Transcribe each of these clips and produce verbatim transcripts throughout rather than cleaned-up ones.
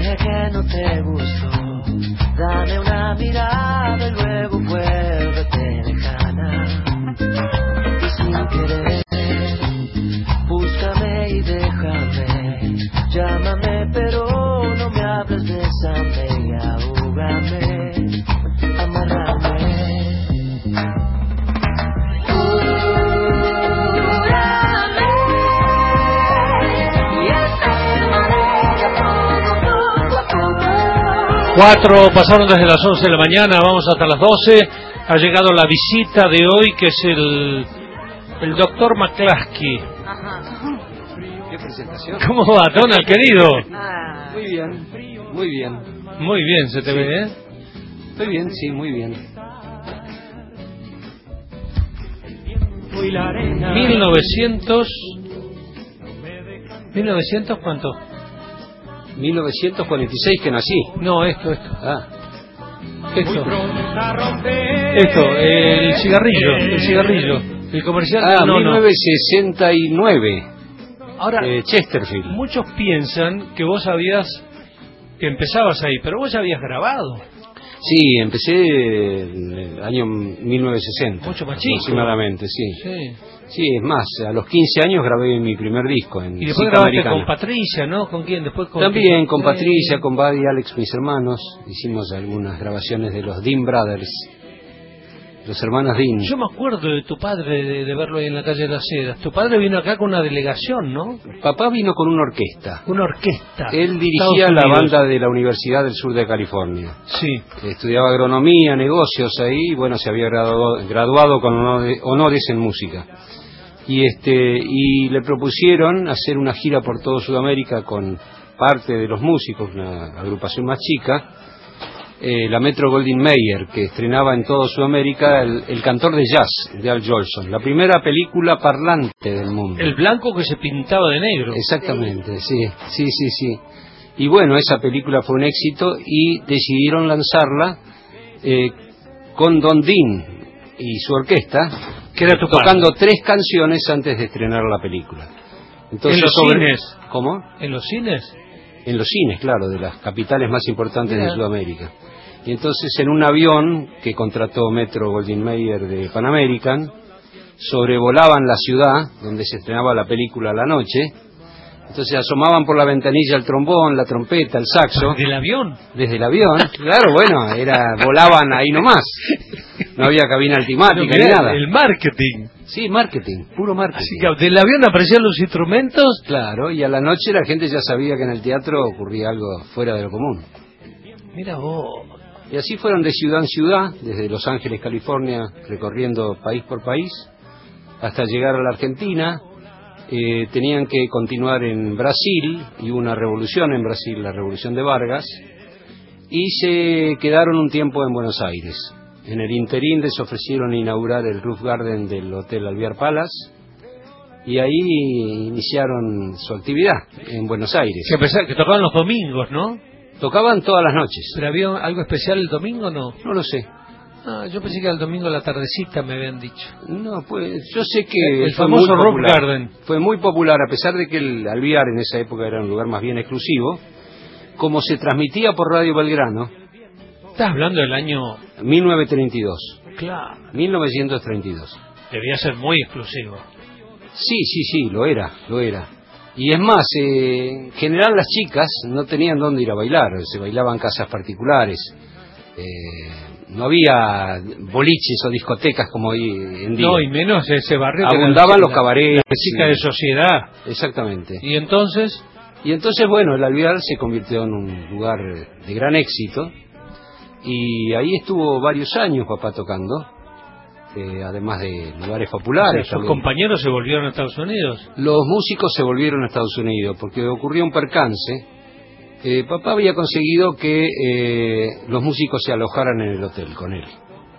dije que no te gustó. Dame una mirada y luego vuélvete lejana. Y sin querer, búscame y déjame. Llámame pero no me hables, bésame y ahógame. Amárrame. Cuatro pasaron desde las once de la mañana, vamos hasta las doce. Ha llegado la visita de hoy, que es el el doctor McCluskey. Ajá. ¿Qué presentación? ¿Cómo va, Donald, querido? Ah. Muy bien, muy bien. Muy bien, se te Sí. ve, ¿eh? Estoy bien, sí, muy bien. mil novecientos... ¿mil novecientos cuánto? mil novecientos cuarenta y seis que nací. No, esto, esto. Ah, Esto. Esto, el cigarrillo, el cigarrillo. El comercial. ah no, mil no. novecientos sesenta y nueve. Ahora, eh, Chesterfield. muchos piensan que vos habías, que empezabas ahí, pero vos ya habías grabado. Sí, empecé en el año mil novecientos sesenta. Mucho más chico. Aproximadamente, sí. Sí. Sí, es más, a los quince años grabé mi primer disco en Y después Cita grabaste Americana. con Patricia, ¿no? ¿Con quién? Después con También con Sí. Patricia, con Buddy y Alex, mis hermanos. Hicimos algunas grabaciones de los Dean Brothers, los hermanos Dean. Yo me acuerdo de tu padre, de, de verlo ahí en la calle de las Heras. Tu padre vino acá con una delegación, ¿no? Papá vino con una orquesta. Una orquesta. Él dirigía Estados la Unidos. banda de la Universidad del Sur de California. Sí. Estudiaba agronomía, negocios ahí, y bueno, se había graduado, graduado con honores, honores en música. Y este y le propusieron hacer una gira por toda Sudamérica con parte de los músicos, una agrupación más chica, eh, la Metro Goldwyn Mayer, que estrenaba en toda Sudamérica el, el Cantor de Jazz de Al Jolson, la primera película parlante del mundo. El blanco que se pintaba de negro. Exactamente, sí, sí, sí, sí. Y bueno, esa película fue un éxito y decidieron lanzarla eh, con Don Dean y su orquesta, Que era tu tocando padre. tres canciones antes de estrenar la película. Entonces, ¿En los sobre- cines? ¿Cómo? ¿En los cines? En los cines, claro, de las capitales más importantes Mira. de Sudamérica. Y entonces en un avión que contrató Metro Goldwyn Mayer de Pan American, sobrevolaban la ciudad donde se estrenaba la película a la noche. Entonces asomaban por la ventanilla el trombón, la trompeta, el saxo. ¿Del avión? Desde el avión, claro, bueno, era volaban ahí nomás. No había cabina altimática Pero ni mirá, nada. el marketing. Sí, marketing, puro marketing. Así que del avión aparecían los instrumentos. Claro, y a la noche la gente ya sabía que en el teatro ocurría algo fuera de lo común. Mira vos. Y así fueron de ciudad en ciudad, desde Los Ángeles, California, recorriendo país por país, hasta llegar a la Argentina. Eh, tenían que continuar en Brasil, y hubo una revolución en Brasil, la revolución de Vargas, y se quedaron un tiempo en Buenos Aires. En el interín les ofrecieron inaugurar el roof garden del Hotel Alvear Palace, y ahí iniciaron su actividad en Buenos Aires. Que, a pesar, que tocaban los domingos, ¿no? Tocaban todas las noches. ¿Pero había algo especial el domingo, no? No lo sé. Ah, yo pensé que era el domingo a la tardecita, me habían dicho. No, pues yo sé que El- el fue famoso muy Roof popular. Garden. Fue muy popular, a pesar de que el Alvear en esa época era un lugar más bien exclusivo. Como se transmitía por Radio Belgrano, Estás hablando del año... mil novecientos treinta y dos. Claro. mil novecientos treinta y dos. Debía ser muy exclusivo. Sí, sí, sí, lo era, lo era. Y es más, eh, en general las chicas no tenían dónde ir a bailar, se bailaban en casas particulares. Eh, no había boliches o discotecas como hoy en día. No, y menos ese barrio. que era Abundaban la- los cabarets. La chica de sociedad. Exactamente. Y entonces... Y entonces, bueno, el Alvear se convirtió en un lugar de gran éxito, y ahí estuvo varios años papá tocando, eh, además de lugares O sea, populares. sus también. compañeros se volvieron a Estados Unidos. Los músicos se volvieron a Estados Unidos porque ocurrió un percance. Eh, papá había conseguido que eh, los músicos se alojaran en el hotel con él.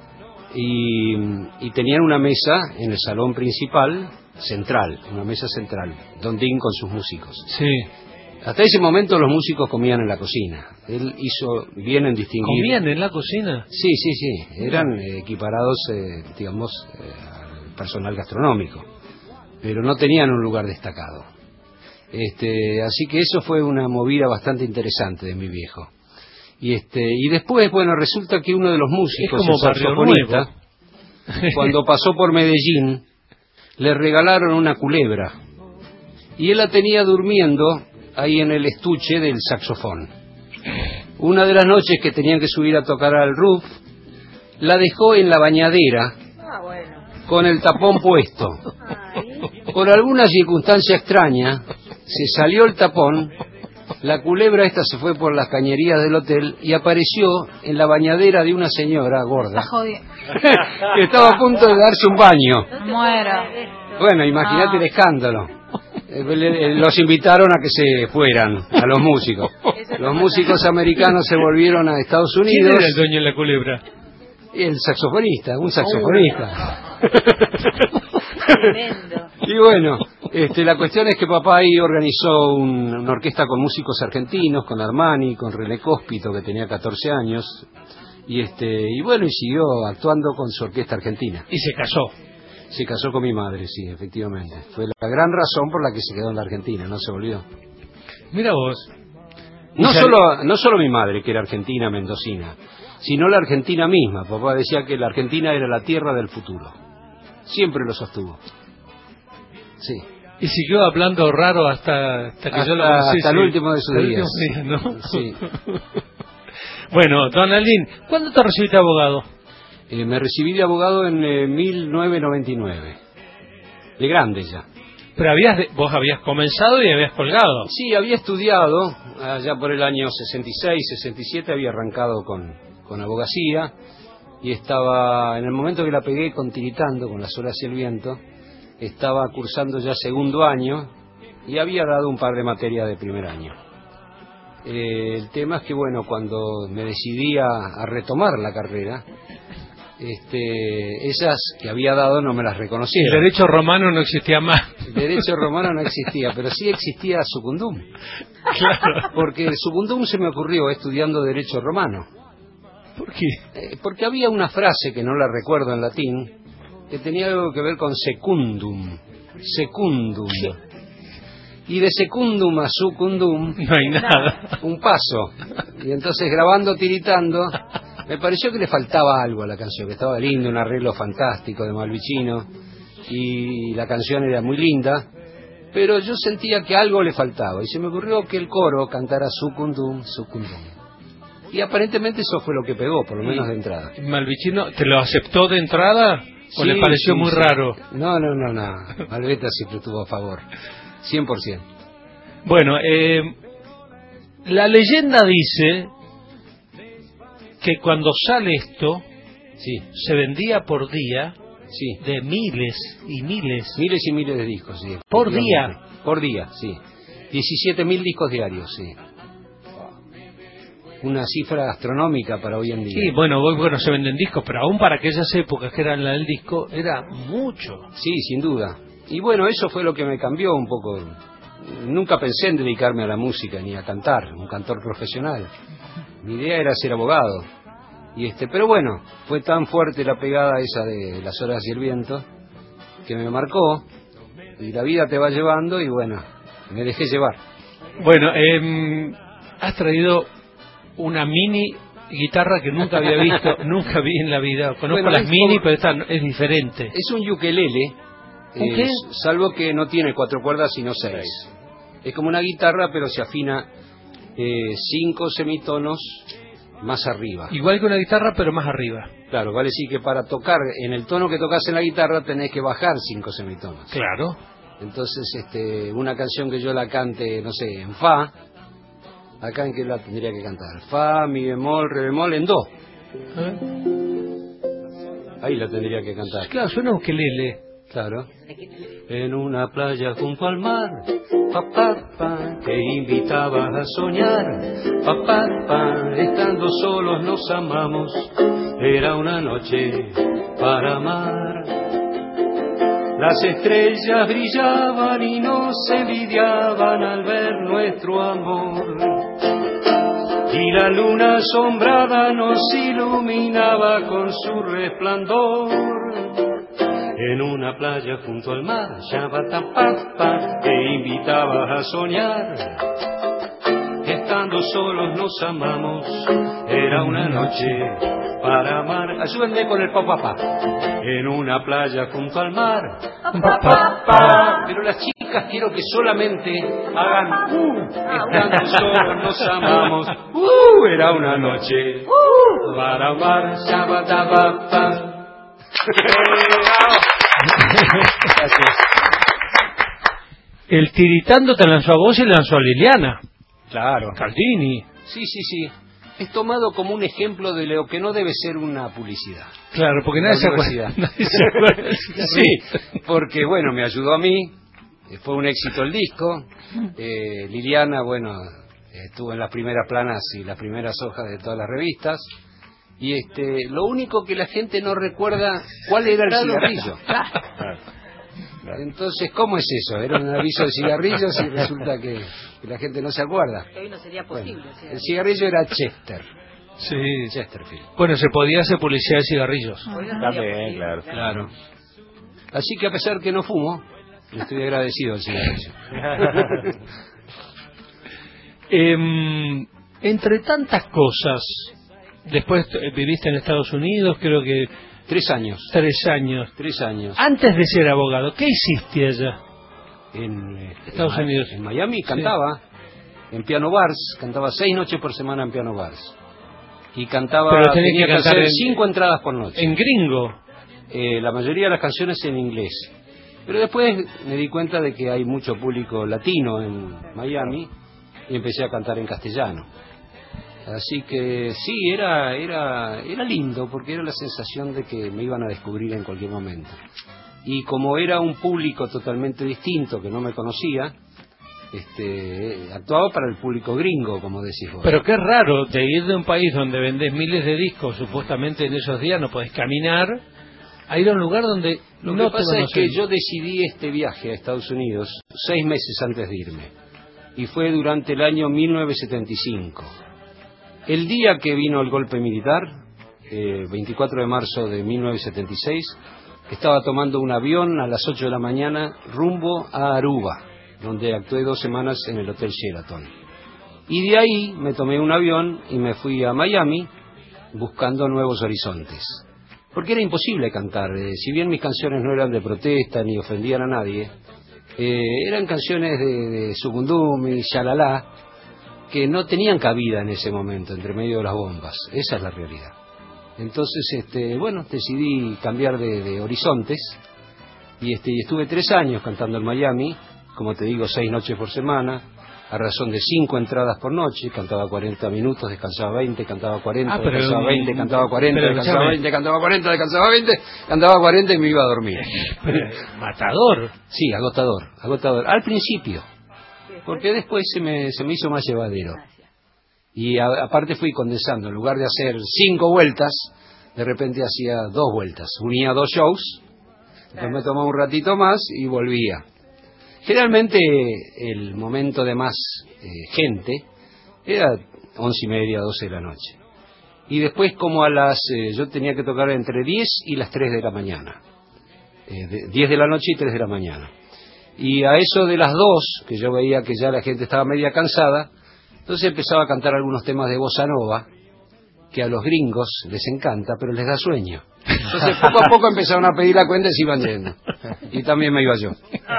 Y, y tenían una mesa en el salón principal, central, una mesa central, Don Dean con sus músicos. Sí. Hasta ese momento los músicos comían en la cocina. Él hizo bien en distinguir. ¿Comían en la cocina? Sí, sí, sí. Eran eh, equiparados, eh, digamos, eh, al personal gastronómico. Pero no tenían un lugar destacado. Este, así que eso fue una movida bastante interesante de mi viejo. Y este, y después, bueno, resulta que uno de los músicos, es como el saxofonista, cuando pasó por Medellín, le regalaron una culebra. Y él la tenía durmiendo ahí en el estuche del saxofón. Una de las noches que tenían que subir a tocar al roof, la dejó en la bañadera ah, bueno. con el tapón puesto. Ay. Por alguna circunstancia extraña, se salió el tapón, la culebra esta se fue por las cañerías del hotel y apareció en la bañadera de una señora gorda que estaba a punto de darse un baño. Muero. Bueno, imagínate el escándalo. Eh, Los invitaron a que se fueran, a los músicos. Los músicos americanos se volvieron a Estados Unidos. ¿Quién era el dueño de la culebra? El saxofonista, un saxofonista. Tremendo. Y bueno, este, la cuestión es que papá ahí organizó un, una orquesta con músicos argentinos, con Armani, con René Cóspito, que tenía catorce años, y este, y bueno, y siguió actuando con su orquesta argentina. Y se casó. Se casó con mi madre, sí, efectivamente. Fue la gran razón por la que se quedó en la Argentina, no se volvió. Mira vos. No Ya... solo, no solo mi madre, que era argentina, mendocina, sino la Argentina misma. Papá decía que la Argentina era la tierra del futuro. Siempre lo sostuvo. Sí. Y siguió hablando raro hasta, hasta que hasta, yo lo conocí. Hasta el último de sus el días. último día, ¿no? Sí. Bueno, don Aldín, ¿cuándo te recibiste abogado? Eh, me recibí de abogado en eh, mil novecientos noventa y nueve. De grande ya. Pero habías de... vos habías comenzado y habías colgado. Sí, había estudiado, allá por el año sesenta y seis, sesenta y siete, había arrancado con, con abogacía, y estaba, en el momento que la pegué con tiritando, con las olas y el viento, estaba cursando ya segundo año, y había dado un par de materias de primer año. Eh, el tema es que, bueno, cuando me decidí a, a retomar la carrera, Este, esas que había dado no me las reconocieron. El derecho romano no existía más. El derecho romano no existía, pero sí existía Secundum. Claro. Porque Secundum se me ocurrió estudiando derecho romano. ¿Por qué? Eh, porque había una frase que no la recuerdo en latín, que tenía algo que ver con secundum. Secundum. Y de secundum a secundum No hay nada. un paso. Y entonces, grabando, tiritando, me pareció que le faltaba algo a la canción, que estaba lindo, un arreglo fantástico de Malvicino, y la canción era muy linda, pero yo sentía que algo le faltaba, y se me ocurrió que el coro cantara Sucundum, Sucundum. Y aparentemente eso fue lo que pegó, por lo menos de entrada. ¿Malvicino te lo aceptó de entrada o Sí, le pareció sí, muy sí. raro? No, no, no, no. Malveta siempre estuvo a favor, cien por ciento. Bueno, eh, la leyenda dice que cuando sale esto, Sí, se vendía por día sí. de miles y miles. Miles y miles de discos, sí. ¿Por día? Por día, sí. diecisiete mil discos diarios, sí. Una cifra astronómica para hoy en día. Sí, bueno, hoy bueno, se venden discos, pero aún para aquellas épocas que eran la del disco, era mucho. Sí, sin duda. Y bueno, eso fue lo que me cambió un poco. Nunca pensé en dedicarme a la música ni a cantar, un cantor profesional. Mi idea era ser abogado. Y este, pero bueno, fue tan fuerte la pegada esa de Las Horas y el Viento que me marcó, y la vida te va llevando, y bueno, me dejé llevar. Bueno, eh, has traído una mini guitarra que nunca había visto, nunca vi en la vida. Conozco Bueno, las es mini, como- pero esta no- es diferente. Es un ukelele, ¿Un eh, qué? salvo que no tiene cuatro cuerdas sino seis. Es como una guitarra, pero se afina eh, cinco semitonos más arriba. Igual que una guitarra, pero más arriba. Claro, vale decir que para tocar en el tono que tocas en la guitarra tenés que bajar cinco semitonos. Claro. Entonces, este, una canción que yo la cante, no sé, en fa, acá en qué la tendría que cantar, fa, mi bemol, re bemol, en do. ¿Eh? Ahí la tendría que cantar. Claro, suena un ukelele. Claro. En una playa junto al mar, papá, pa, te invitaba a soñar, papá, pa, estando solos nos amamos, era una noche para amar. Las estrellas brillaban y nos envidiaban al ver nuestro amor, y la luna asombrada nos iluminaba con su resplandor. en una playa junto al mar, Shabatapapa, te invitabas a soñar. Estando solos nos amamos, era una noche para amar. Ayúdenme con el papá. En una playa junto al mar, papá. Pero las chicas quiero que solamente hagan uh, estando solos nos amamos, uh, era una noche uh, para amar, Shabatapapa. El tiritando te lanzó a vos y lanzó a Liliana. Claro. Caldini. Sí, sí, sí. Es tomado como un ejemplo de lo que no debe ser una publicidad. Claro, porque nadie se acuerda. Nadie se acuerda. Sí, porque bueno, me ayudó a mí, fue un éxito el disco. Eh, Liliana, bueno, estuvo en las primeras planas y las primeras hojas de todas las revistas. Y este, lo único que la gente no recuerda, ¿cuál era el cigarrillo? Entonces, ¿cómo es eso? Era un aviso de cigarrillos y resulta que, que la gente no se acuerda. Hoy no sería posible. Bueno, el cigarrillo era Chester. Sí. Chesterfield. Bueno, se podía hacer publicidad de cigarrillos. Hoy no También, claro. Claro. Así que a pesar que no fumo, estoy agradecido al cigarrillo. eh, entre tantas cosas, después viviste en Estados Unidos, creo que... Tres años. Tres años. Tres años. Antes de ser abogado, ¿qué hiciste allá? En eh, Estados en, Unidos. En Miami cantaba, sí. En piano bars, cantaba seis noches por semana en piano bars. Y cantaba, pero tenía tenía que que cantar hacer en, cinco entradas por noche. En gringo. Eh, la mayoría de las canciones en inglés. Pero después me di cuenta de que hay mucho público latino en Miami y empecé a cantar en castellano. Así que sí, era era era lindo porque era la sensación de que me iban a descubrir en cualquier momento. Y como era un público totalmente distinto que no me conocía, este, actuaba para el público gringo, como decís vos. Pero qué raro de ir de un país donde vendés miles de discos, supuestamente en esos días no podés caminar, a ir a un lugar donde Lo no que pasa te es que yo decidí este viaje a Estados Unidos seis meses antes de irme. Y fue durante el año mil novecientos setenta y cinco. El día que vino el golpe militar, eh, veinticuatro de marzo de mil novecientos setenta y seis, estaba tomando un avión a las ocho de la mañana rumbo a Aruba, donde actué dos semanas en el Hotel Sheraton. Y de ahí me tomé un avión y me fui a Miami buscando nuevos horizontes. Porque era imposible cantar, eh, si bien mis canciones no eran de protesta ni ofendían a nadie, eh, eran canciones de, de Sugundumi y Shalala, que no tenían cabida en ese momento, entre medio de las bombas. Esa es la realidad. Entonces, este, bueno, decidí cambiar de, de horizontes y, este, y estuve tres años cantando en Miami, como te digo, seis noches por semana, a razón de cinco entradas por noche, cantaba cuarenta minutos, descansaba veinte, cantaba cuarenta, ah, pero, descansaba veinte, cantaba cuarenta, pero, descansaba veinte, cantaba cuarenta, descansaba veinte, cantaba cuarenta y me iba a dormir. Pero, matador. Sí, agotador, agotador. Al principio, porque después se me, se me hizo más llevadero. Y a, aparte fui condensando, en lugar de hacer cinco vueltas, de repente hacía dos vueltas, unía dos shows, después me tomaba un ratito más y volvía. Generalmente el momento de más eh, gente era once y media, doce de la noche. Y después como a las, eh, yo tenía que tocar entre diez y las tres de la mañana, eh, de, diez de la noche y tres de la mañana. Y a eso de las dos, que yo veía que ya la gente estaba media cansada, entonces empezaba a cantar algunos temas de bossa nova, que a los gringos les encanta, pero les da sueño. Entonces poco a poco empezaron a pedir la cuenta y se iban yendo. Y también me iba yo.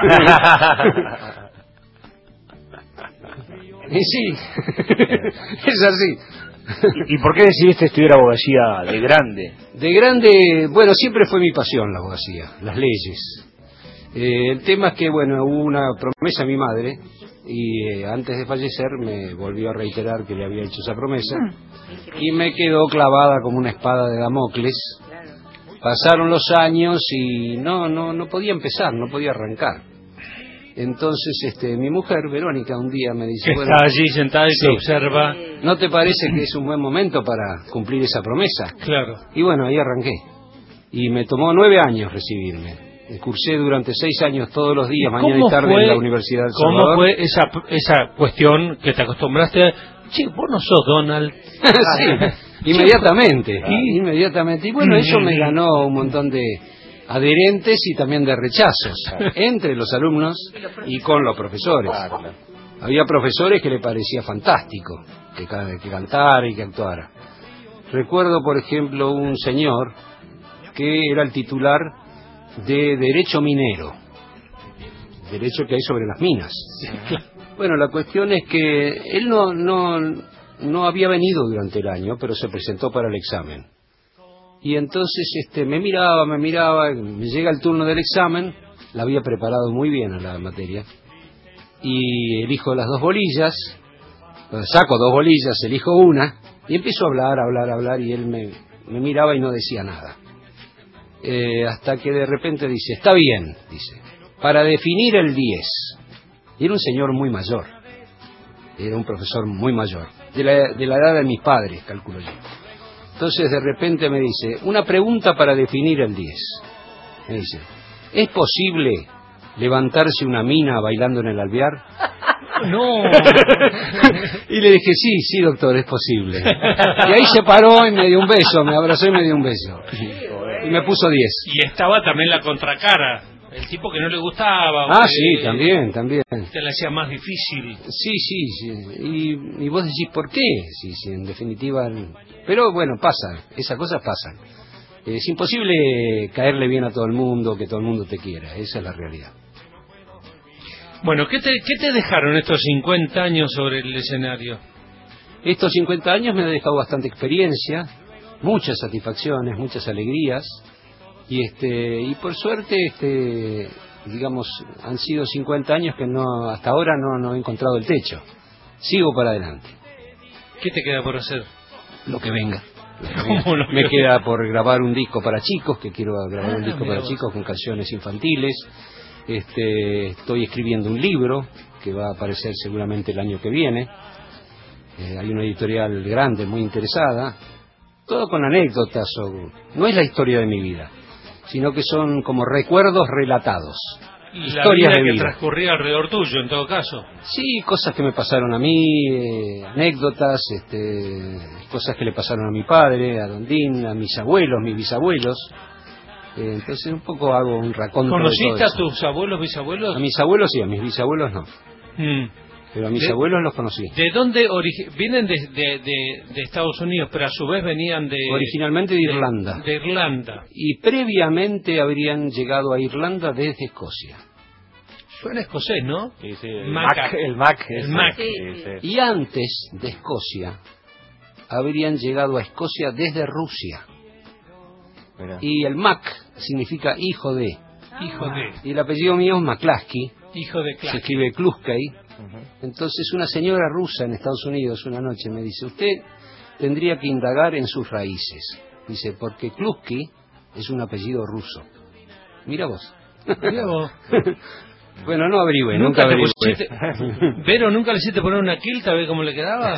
Y sí, es así. ¿Y por qué decidiste estudiar abogacía de grande? De grande, bueno, siempre fue mi pasión la abogacía, las leyes. Eh, el tema es que, bueno, hubo una promesa a mi madre y eh, antes de fallecer me volvió a reiterar que le había hecho esa promesa y me quedó clavada como una espada de Damocles. Pasaron los años y no no no podía empezar, no podía arrancar. Entonces, este, mi mujer, Verónica, un día me dice... Que bueno, está allí sentada y sí, te observa. ¿no te parece que es un buen momento para cumplir esa promesa? Claro. Y bueno, ahí arranqué. Y me tomó nueve años recibirme. Cursé durante seis años todos los días, mañana y tarde, fue, en la Universidad del ¿Cómo Salvador. fue esa esa cuestión que te acostumbraste a... Che, vos no sos Donald. Sí, inmediatamente, ¿sí? inmediatamente. Y bueno, eso me ganó un montón de, adherentes y también de rechazos entre los alumnos y con los profesores. Había profesores que le parecía fantástico que, que cantara y que actuara. Recuerdo, por ejemplo, un señor que era el titular de Derecho Minero, derecho que hay sobre las minas. Bueno, la cuestión es que él no, no, no había venido durante el año, pero se presentó para el examen. Y entonces este, me miraba, me miraba, me llega el turno del examen, la había preparado muy bien a la materia, y elijo las dos bolillas, saco dos bolillas, elijo una, y empiezo a hablar, a hablar, a hablar, y él me, me miraba y no decía nada. Eh, hasta que de repente dice, está bien, dice, para definir el diez. Y era un señor muy mayor, era un profesor muy mayor, de la, de la edad de mis padres, calculo yo. Entonces de repente me dice, una pregunta para definir el diez. Me dice, ¿es posible levantarse una mina bailando en el alvear? No. Y le dije, sí, sí, doctor, es posible. Y ahí se paró y me dio un beso, me abrazó y me dio un beso. Y me puso diez. Y estaba también la contracara, el tipo que no le gustaba. Ah, que, sí, también, también. Te la hacía más difícil. Sí, sí, sí. Y, y vos decís, ¿por qué? Sí, sí, en definitiva... Pero bueno, pasa, esas cosas pasan. Es imposible caerle bien a todo el mundo, que todo el mundo te quiera, esa es la realidad. Bueno, ¿qué te, qué te dejaron estos cincuenta años sobre el escenario? Estos cincuenta años me han dejado bastante experiencia, muchas satisfacciones, muchas alegrías, y este y por suerte, este digamos, han sido cincuenta años que no hasta ahora no, no he encontrado el techo. Sigo para adelante. ¿Qué te queda por hacer? Lo que venga. ¿Cómo lo que Me venga? queda por grabar un disco para chicos, que quiero grabar Ah, un disco mira para vos. chicos con canciones infantiles. Este, estoy escribiendo un libro que va a aparecer seguramente el año que viene. Eh, hay una editorial grande, muy interesada. Todo con anécdotas. O, no es la historia de mi vida, sino que son como recuerdos relatados. La Historias vida de que vida. transcurría alrededor tuyo, en todo caso. Sí, cosas que me pasaron a mí, eh, anécdotas, este, cosas que le pasaron a mi padre, a Don Din, a mis abuelos, mis bisabuelos. Eh, entonces un poco hago un raconto de ¿Conociste todo a eso. tus abuelos, bisabuelos? A mis abuelos sí, a mis bisabuelos no. Mm. Pero a mis De- abuelos los conocí. ¿De dónde origi- vienen de, de, de, de Estados Unidos, pero a su vez venían de... Originalmente de Irlanda. De, de Irlanda. Y previamente habrían llegado a Irlanda desde Escocia. Suena escocés, ¿no? Sí, sí, el Maca. Mac, el Mac. El ese. Mac. Sí, Sí, sí. Y antes de Escocia habrían llegado a Escocia desde Rusia. Mira. Y el Mac significa hijo de. Hijo de... Y el apellido mío es McCluskey, Hijo de se Clark. escribe Kluskey. Ujú. Entonces una señora rusa en Estados Unidos una noche me dice, usted tendría que indagar en sus raíces. Dice, porque Kluskey es un apellido ruso. Mira vos. Mirá vos. Bueno, no averigüe, ¿Nunca nunca te averigüe. pusiste... Vero, ¿nunca le hiciste poner una quilta a ver cómo le quedaba?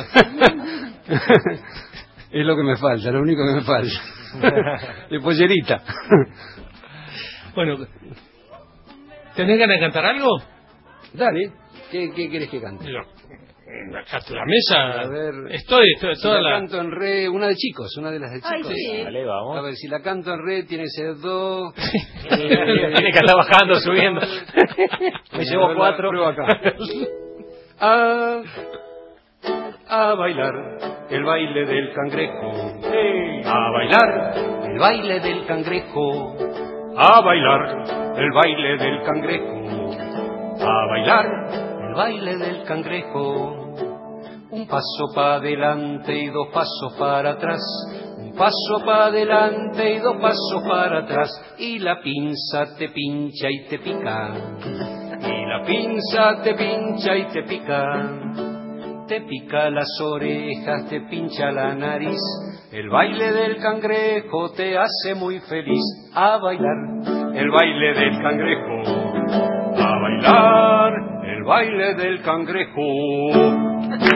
Es lo que me falta, lo único que me falta. De pollerita. Bueno, ¿tenés ganas de cantar algo? Dale, ¿qué, qué querés que cante? Digo, acá está la mesa. A ver, estoy, estoy Si toda la la... canto en re, una de chicos, una de las de Ay, chicos. sí. Dale, A vamos. ver, si la canto en re, tiene que ser do. Tiene que estar bajando, subiendo. Me A llevo ver, cuatro. la pruebo acá. A, a bailar el baile del cangrejo. A bailar el baile del cangrejo. A bailar el baile del cangrejo. A bailar el baile del cangrejo. Un paso para adelante y dos pasos para atrás. Un paso para adelante y dos pasos para atrás. Y la pinza te pincha y te pica. Y la pinza te pincha y te pica. Te pica las orejas, te pincha la nariz. El baile del cangrejo te hace muy feliz. A bailar el baile del cangrejo. A bailar el baile del cangrejo.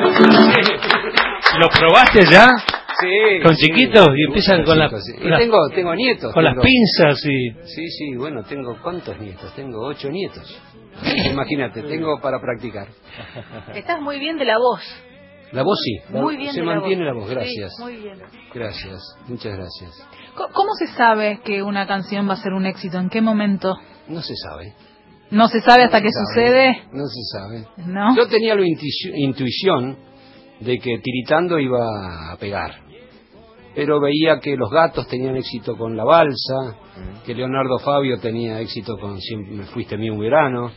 ¿Lo probaste ya? Sí, ¿Con sí. chiquitos? Y empiezan con las- Chicos, sí. con Y las- tengo, tengo nietos. Con las tengo- pinzas y... Sí, sí, bueno, tengo ¿cuántos nietos? Tengo ocho nietos. Imagínate, tengo para practicar. Estás muy bien de la voz. La voz sí, la- Muy bien se de la mantiene voz. la voz, gracias. Sí, muy bien. Gracias, muchas gracias. Co- ¿Cómo se sabe que una canción va a ser un éxito? ¿En qué momento? No se sabe. ¿No se sabe hasta No que se sabe, sucede? No se sabe. ¿No? Yo tenía la intuici- intuición de que Tiritando iba a pegar. Pero veía que Los Gatos tenían éxito con La Balsa, que Leonardo Fabio tenía éxito con Siempre me fuiste mío un verano,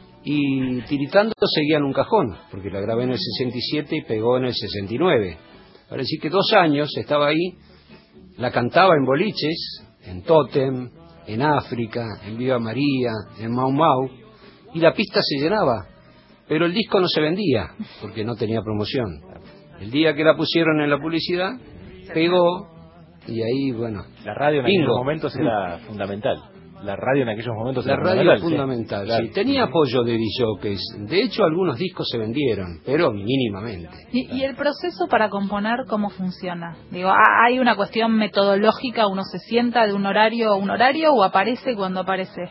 y Tiritando seguía en un cajón, porque la grabé en el sesenta y siete y pegó en el sesenta y nueve. Para decir que dos años estaba ahí, la cantaba en boliches, en Tótem, en África, en Viva María, en Mau Mau, y la pista se llenaba, pero el disco no se vendía, porque no tenía promoción. El día que la pusieron en la publicidad, pegó, y ahí, bueno, La radio en bingo. aquellos momentos era fundamental. La radio en aquellos momentos La era radio es fundamental. fundamental, sí. Claro. sí. Tenía apoyo de disjockeys. De hecho, algunos discos se vendieron, pero mínimamente. ¿Y, y el proceso para componer cómo funciona? Digo, ¿ha- ¿hay una cuestión metodológica? ¿Uno se sienta de un horario a un horario o aparece cuando aparece?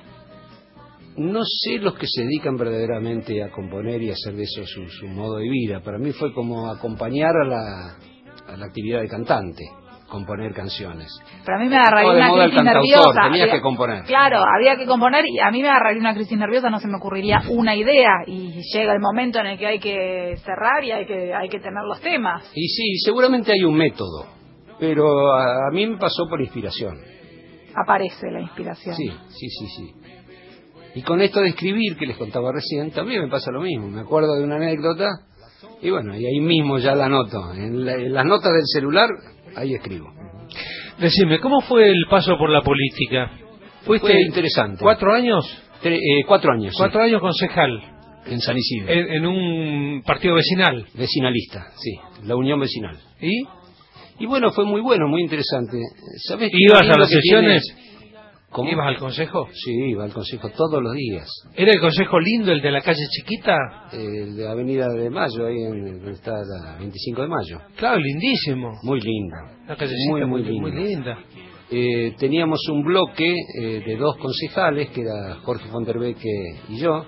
No sé los que se dedican verdaderamente a componer y hacer de eso su, su modo de vida. Para mí fue como acompañar a la, a la actividad de cantante, componer canciones. Pero a mí me agarraría Estaba de una moda el crisis cantautor, nerviosa. tenías Había- que componer. Claro, había que componer y a mí me agarraría una crisis nerviosa, no se me ocurriría una idea y llega el momento en el que hay que cerrar y hay que hay que tener los temas. Y sí, seguramente hay un método, pero a, a mí me pasó por inspiración. Aparece la inspiración. Sí, sí, sí, sí. Y con esto de escribir, que les contaba recién, también me pasa lo mismo. Me acuerdo de una anécdota y bueno, y ahí mismo ya la anoto. En, la- en las notas del celular, ahí escribo. Decime, ¿cómo fue el paso por la política? ¿Fuiste Fue interesante. cuatro años? Tre- eh, cuatro años, sí, Cuatro años concejal en San Isidro. en, en un partido vecinal. Vecinalista, sí, la Unión Vecinal. ¿Y? Y bueno, fue muy bueno, muy interesante. ¿Sabés qué ¿Ibas lindo a las que tiene? sesiones? ¿Cómo? ¿Ibas al consejo? Sí, iba al consejo todos los días. ¿Era el consejo lindo, el de la calle chiquita? Eh, de Avenida de Mayo, ahí en, donde está la veinticinco de Mayo. Claro, lindísimo. Muy lindo. La callecita Muy, muy, muy muy, lindo. linda. Eh, teníamos un bloque eh, de dos concejales, que era Jorge Fonderbecke y yo,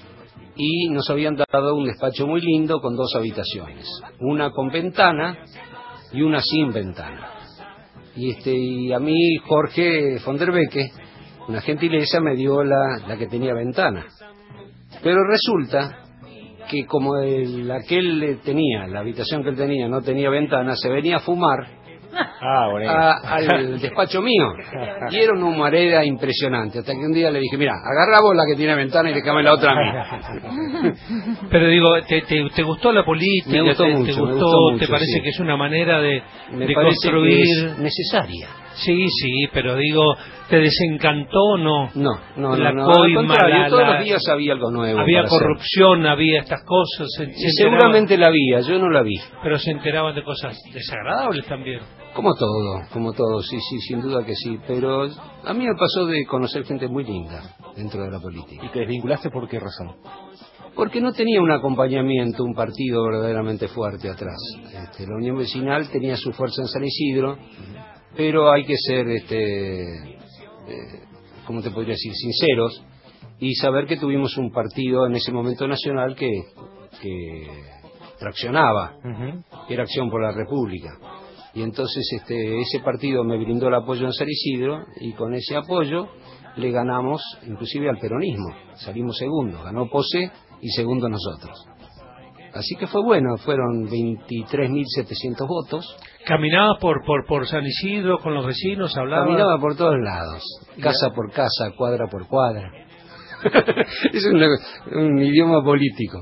y nos habían dado un despacho muy lindo con dos habitaciones, una con ventana y una sin ventana. Y este y a mí Jorge Fonderbecke, una gentileza, me dio la, la que tenía ventana. Pero resulta que como el, la que él tenía, la habitación que él tenía no tenía ventana, se venía a fumar Ah, bueno. a- al despacho mío y era una humareda impresionante, hasta que un día le dije, mira, agarra vos la que tiene ventana y dejame la otra a mí. Pero digo, ¿te, te, te gustó la política? Me gustó ¿Te, mucho, te me gustó? gustó mucho, ¿Te parece sí. que es una manera de, Me de parece construir? que es necesaria. Sí, sí, pero digo, ¿te desencantó o no? No, no, La no, no, al coima, contrario, la- todos la- los días había algo nuevo Había para hacer. corrupción, había estas cosas. Se, Y se seguramente la había, yo no la vi. enteraban- pero se enteraban de cosas desagradables también. Como todo, como todo, sí, sí, sin duda que sí. Pero a mí me pasó de conocer gente muy linda dentro de la política. ¿Y te desvinculaste por qué razón? Porque no tenía un acompañamiento, un partido verdaderamente fuerte atrás. Este, la Unión Vecinal tenía su fuerza en San Isidro, pero hay que ser, este, eh, ¿cómo te podría decir?, sinceros y saber que tuvimos un partido en ese momento nacional que, que traccionaba, que era Acción por la República. Y entonces este, ese partido me brindó el apoyo en San Isidro y con ese apoyo le ganamos inclusive al peronismo. Salimos segundos, ganó Pose y segundo nosotros. Así que fue bueno, fueron veintitrés mil setecientos votos. Caminabas por, por, por San Isidro con los vecinos, hablabas. Caminaba por todos lados, casa por casa, cuadra por cuadra. Es un, un idioma político.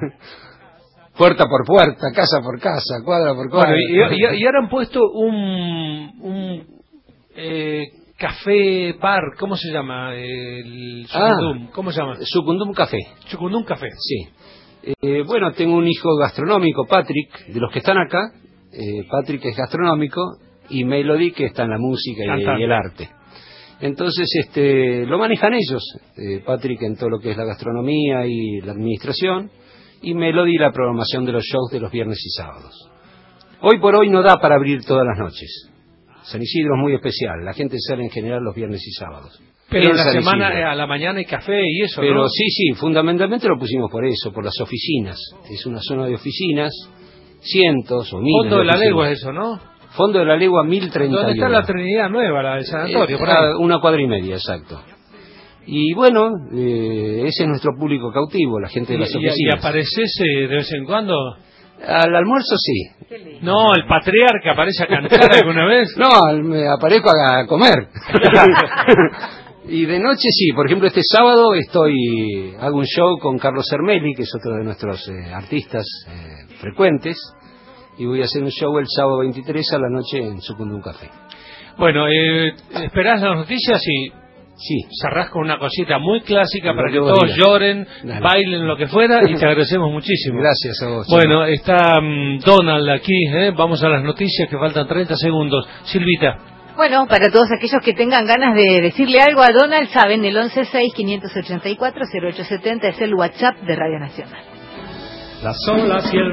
Puerta por puerta, casa por casa, cuadra por cuadra. Bueno, y, y- y ahora han puesto un, un eh, café bar, ¿cómo se llama? El Sucundum, ¿cómo se llama? Sucundum Café, Sucundum Café. sí. Eh, bueno, tengo un hijo gastronómico, Patrick, de los que están acá. Eh, Patrick es gastronómico y Melody, que está en la música y, Cantante. y el arte. Entonces, este, lo manejan ellos. Eh, Patrick en todo lo que es la gastronomía y la administración, y Melody la programación de los shows de los viernes y sábados. Hoy por hoy no da para abrir todas las noches. San Isidro es muy especial, la gente sale en general los viernes y sábados. Pero En la San semana, Isidro. eh, a la mañana hay café y eso, Pero ¿no? sí, sí, fundamentalmente lo pusimos por eso, por las oficinas. Es una zona de oficinas, cientos o miles. Fondo de la oficinas. Legua es eso, ¿no? Fondo de la Legua mil treinta y uno. ¿Dónde está la Trinidad Nueva, la del Sanatorio? Eh, por ahí. Una cuadra y media, exacto. Y bueno, eh, ese es nuestro público cautivo, la gente de las ¿Y, y, oficinas. y apareces eh, de vez en cuando? Al almuerzo sí. No, el patriarca aparece a cantar alguna vez. No, al- me aparezco a comer. Y de noche sí, por ejemplo este sábado estoy hago un show con Carlos Cermelli, que es otro de nuestros eh, artistas eh, frecuentes, y voy a hacer un show el sábado veintitrés a la noche en Sucundum Café. Bueno, eh, esperás las noticias y Sí, cerrás con una cosita muy clásica Lo para que que vos todos digas. lloren, Dale. bailen, lo que fuera, y te agradecemos muchísimo. gracias a vos. Bueno, está um, Donald aquí, ¿eh? Vamos a las noticias que faltan treinta segundos. Silvita. Bueno, para todos aquellos que tengan ganas de decirle algo a Donald, saben, el once seis quinientos ochenta y cuatro cero ocho setenta es el WhatsApp de Radio Nacional. Las olas y el